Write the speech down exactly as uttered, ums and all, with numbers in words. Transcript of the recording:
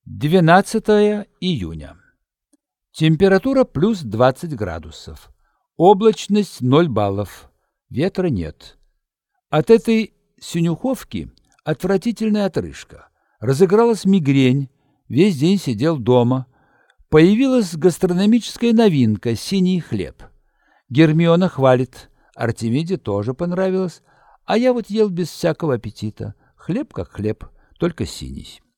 двенадцатое июня. Температура плюс двадцать градусов. Облачность ноль баллов. Ветра нет. От этой синюховки отвратительная отрыжка. Разыгралась мигрень. Весь день сидел дома. Появилась гастрономическая новинка – синий хлеб. Гермиона хвалит. Артемиде тоже понравилось. А я вот ел без всякого аппетита. Хлеб как хлеб, только синий.